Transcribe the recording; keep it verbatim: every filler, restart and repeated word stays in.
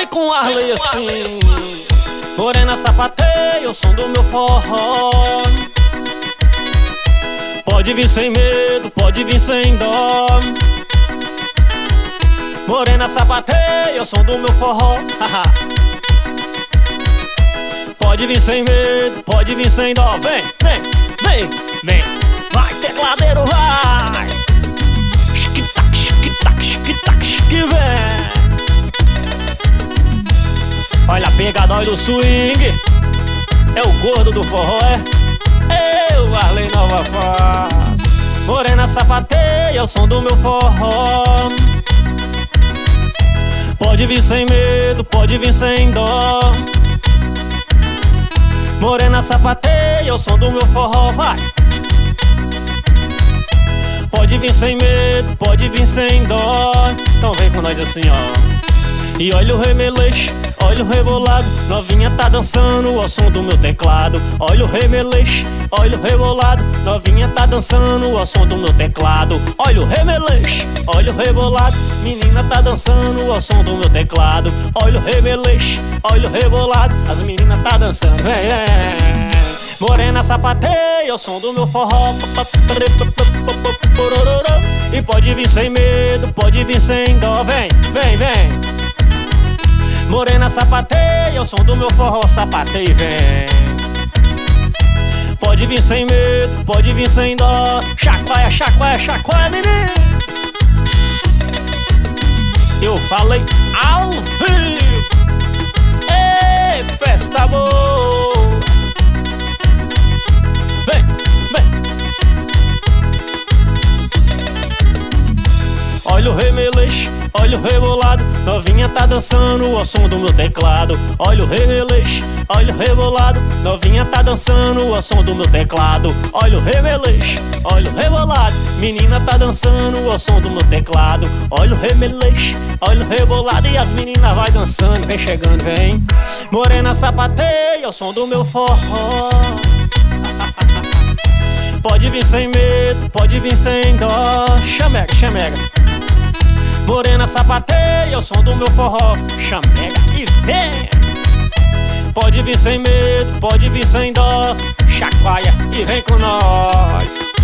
com Arley assim. Morena sapateia o som do meu forró. Pode vir sem medo, pode vir sem dó. Morena sapateia o som do meu forró. Pode vir sem medo, pode vir sem dó. Vem, vem, vem, vem. Vai, tecladeiro, vai. Chiquitac, chiquitac, chiquitac, chique, vem. Olha a pegada, olha o swing. É o gordo do forró, é? Eu, Arley Nova Face. Morena sapateia o som do meu forró. Pode vir sem medo, pode vir sem dó. Morena sapateia o som do meu forró, vai. Pode vir sem medo, pode vir sem dó. Então vem com nós assim, ó. E olha o remeleixo, olha o rebolado. Novinha tá dançando ao som do meu teclado. Olha o remeleixo, olha o rebolado. Novinha tá dançando ao som do meu teclado. Olha o remeleixo, olha o rebolado. Menina tá dançando ao som do meu teclado. Olha o remeleixo, olha o rebolado. As meninas tá dançando, vem, vem. Morena sapateia o som do meu forró. E pode vir sem medo, pode vir sem dó. Vem, vem, vem. Morena sapateia o som do meu forró. Sapateia e vem. Pode vir sem medo, pode vir sem dó. Chacoalha, chacoalha, chacoalha, menino. Eu falei ao vivo. Ei, festa boa. Vem, vem. Olha o remeleixo, olha o rebolado. Novinha tá dançando ao som do meu teclado. Olha o remeleixo, olha o rebolado. Novinha tá dançando ao som do meu teclado. Olha o remeleixo, olha o rebolado. Menina tá dançando ao som do meu teclado. Olha o remeleixo, olha o rebolado. E as meninas vai dançando, vem chegando, vem. Morena sapateia ao som do meu forró. Pode vir sem medo, pode vir sem dó. Chamega, chamega. Morena sapateia o som do meu forró. Chamega e vem. Pode vir sem medo, pode vir sem dó. Chacoalha e vem com nós.